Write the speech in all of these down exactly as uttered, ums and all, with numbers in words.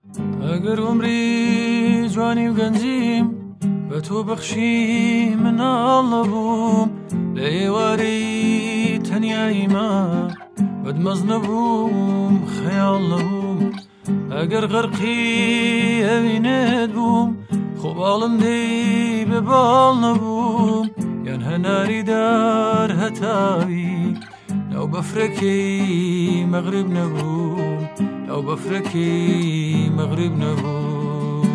ئەگەر عومری جوانی و گەنجیم بە تۆ بەخشی مناڵ نەبووم لە ئێوارەی تەنیاییمە بەدمەز نەبووم خەیاڵ نەبووم ئەگەر غەرقی ئەوینت بووم خۆ باڵم دەی بە باڵ نەبووم یان هەناری دار هەتاوی ناو بەفرەکەی مەغرب نەبووم ناو بەفرەکەی مەغرب نەبووم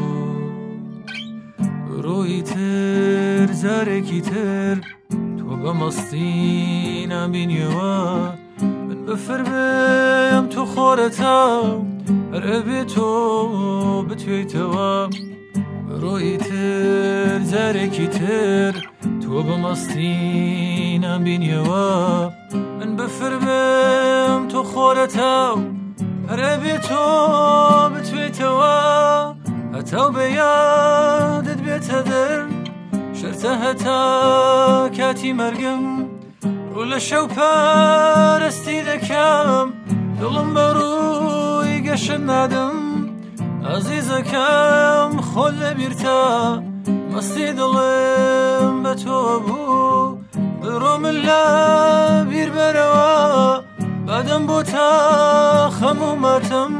ڕۆی تر زارێکی تر تۆ بە مەستی نامبینیەوە من بەفر بم تۆ خۆرەتەو هەر ئەبێ تۆ بتوێیتەوە ڕۆی تر زارێکی تر تۆ بە مەستی نامبینیەوە من بەفر بم تۆ خۆرەتەو هەر ئەبێ تۆ بتوێیتەوە هەتاو بە یادت بێتە دەر شەرتە هەتا کاتی مەرگم ڕوو لە شەو پەرستی دەکەم دڵم بە ڕووی گەشت نادم عەزیزەکەم خۆت لەبیرتە مەستی دڵم بە تۆ بوو بڕۆ من لە بیر بەرەوە بەدەم بۆ تا خەم و ماتەم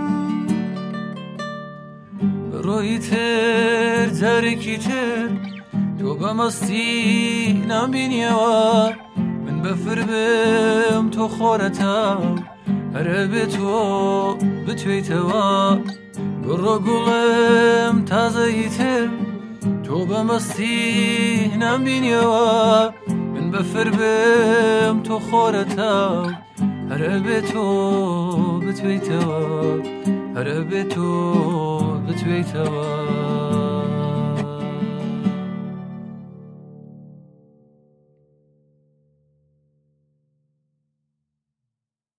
ڕۆی تر جارێکی تر تۆ بە مەستی نامبینیەوە من بەفر بم تۆ خۆرەتەو هەر ئەبێ تۆ بتوێیتەوە بڕۆ گوڵم تازەیی تر تۆ بە مەستی نامبینیەوە من بەفر بم تۆ خۆرەتەو هەر ئەبێ تۆ بتوێیتەوە هەر ئەبێ تۆ بتوێیتەوە